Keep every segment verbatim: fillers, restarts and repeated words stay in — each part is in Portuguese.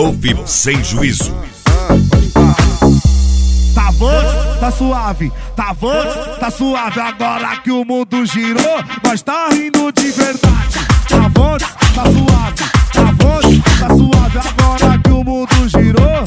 Golfe sem juízo. Tá bom? Tá suave, tá bom? Tá suave. Agora que o mundo girou, nós tá rindo de verdade. Tá bom? Tá suave, tá bom? Tá suave. Agora que o mundo girou,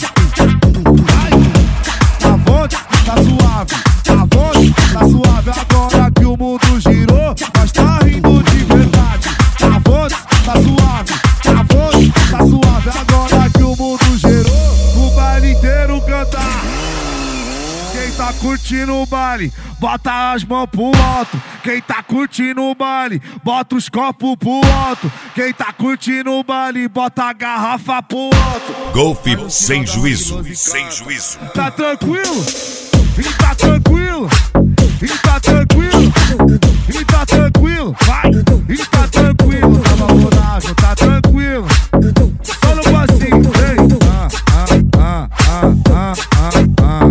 tá bom? Tá suave, tá bom? Tá suave. Agora que o mundo girou, nós tá rindo de verdade. Tá bom? Tá suave, tá bom? Tá suave. Agora que o mundo girou, o baile inteiro cantar. Quem tá curtindo o baile, bota as mãos pro alto. Quem tá curtindo o baile, bota os copos pro alto. Quem tá curtindo o baile, bota a garrafa pro alto. Golfe sem juízo, sem juízo. Tá tranquilo? E tá tranquilo? E tá tranquilo? E tá tranquilo? Vai! E tá tranquilo? Tá favorável, tá tranquilo? Só no passinho, vem! Ah, ah, ah, ah, ah,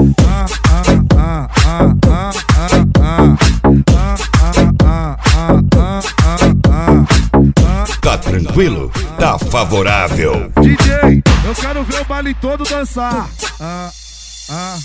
ah. Tá tranquilo? Tá favorável. D J, eu quero ver o baile todo dançar. Ah, ah,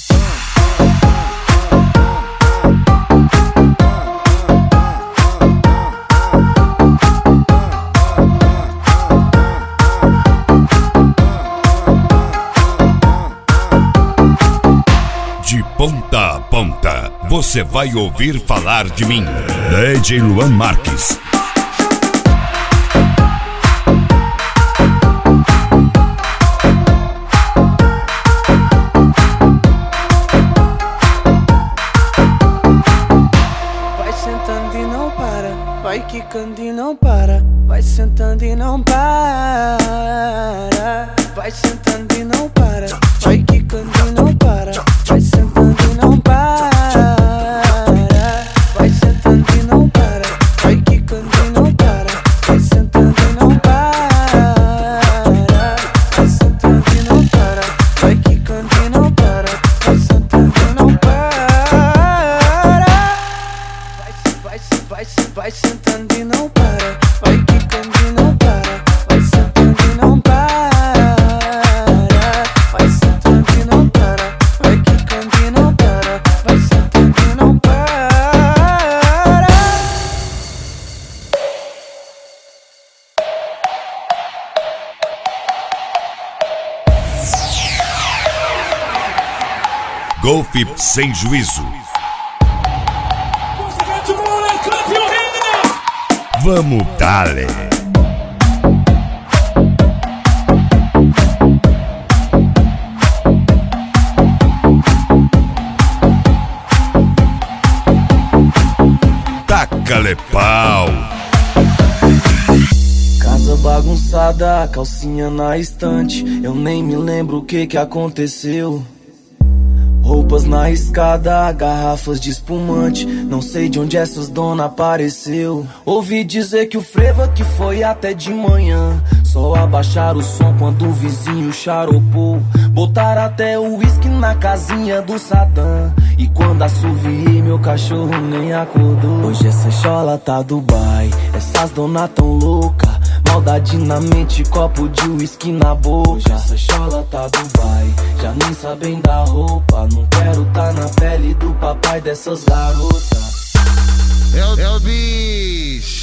De ponta a ponta, você vai ouvir falar de mim. D J Luan Marques. Vai sentando e não para, vai quicando e não para, vai sentando e não para, vai sentando e não para, vai quicando e não para, vai sentando e não para, vai sentando e não para, vai quicando e não para, vai sentando e não para, vai sentando e não para, vai quicando e não para, vai sentando e não para, vai, vai, vai sentando e não para, vai quicando e não para, vai sentando e não para, vai sentando e não para, vai quicando e não para, vai sentando e não para. Golfe sem juízo. Vamos dale. Taca-lhe pau. Casa bagunçada, calcinha na estante, eu nem me lembro o que que aconteceu. Roupas na escada, garrafas de espumante, não sei de onde essas dona apareceu. Ouvi dizer que o frevo que foi até de manhã, só abaixar o som quando o vizinho charopou. Botaram até o uísque na casinha do Sadam, e quando assoviei meu cachorro nem acordou. Hoje essa chola tá Dubai, essas dona tão louca, maldade na mente, copo de uísque na boca. Hoje essa chola tá Dubai, já nem sabem da roupa, não quero tá na pele do papai dessas garotas. É o, é o bicho.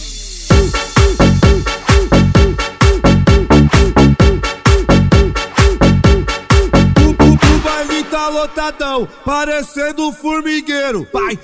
O, o, o baile tá lotadão, parecendo um formigueiro. Vai.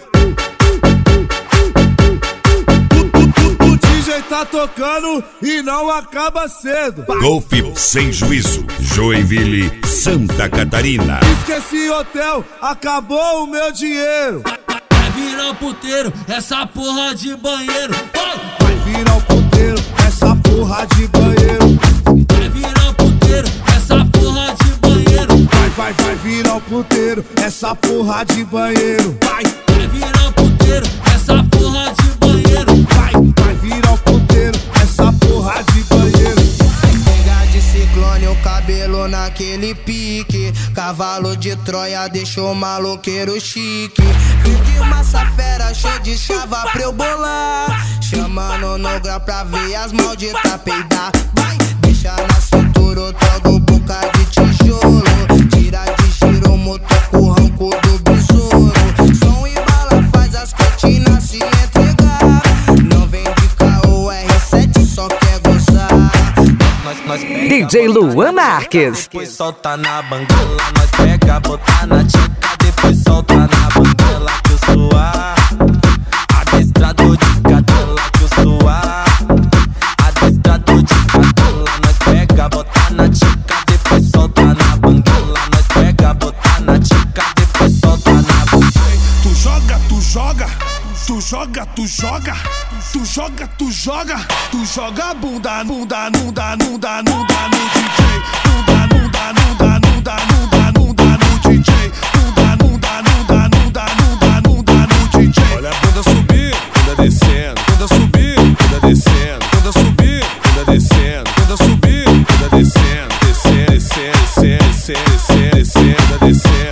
O D J tá tocando e não acaba cedo. Golfe sem juízo. Joinville, Santa Catarina. Esqueci hotel, acabou o meu dinheiro. Vai virar puteiro, essa porra de banheiro. Vai virar o puteiro, essa porra de banheiro. Vai virar puteiro, essa porra de banheiro. Vai, vai, vai virar o puteiro, essa porra de banheiro. Vai, vai virar puteiro, essa porra de banheiro. Vai, vai virar o puteiro, essa porra de banheiro. Pega de ciclone, o cabelo naquele pique. Cavalo de Troia deixou o maloqueiro chique. Fio de massa fera, show de chava pra eu bolar. Chamando no grau pra ver as malditas peidar. Vai, deixa na cintura brotogo, boca de tijolo. Tira de giro, motor com o ranco do besouro. Som e bala faz as cortinas se entregar. Não vem de caô, R sete só quer gozar. Nós, nós pega, D J Luan Marques. depois solta na banguela. Nós pega, botar na tica, depois solta na banguela. Que eu suar, adestrador de cadela. Que eu suar, adestrador de cadela. Nós pega, botar na tica, depois solta na banguela. Nós pega, botar na tica, depois solta na banguela. Tu joga, tu joga, tu joga, tu joga, tu joga, tu joga, tu joga bunda, bunda, bunda, bunda, bunda no D J, bunda, bunda, bunda, bunda, bunda, bunda no D J, bunda, bunda, bunda, bunda, bunda, bunda no D J. Olha a bunda subir, bunda descendo, bunda subir, bunda descendo, bunda subir, bunda descendo, bunda subir, bunda descendo, descendo, descendo, descendo, descendo, descendo, descendo, bunda descendo.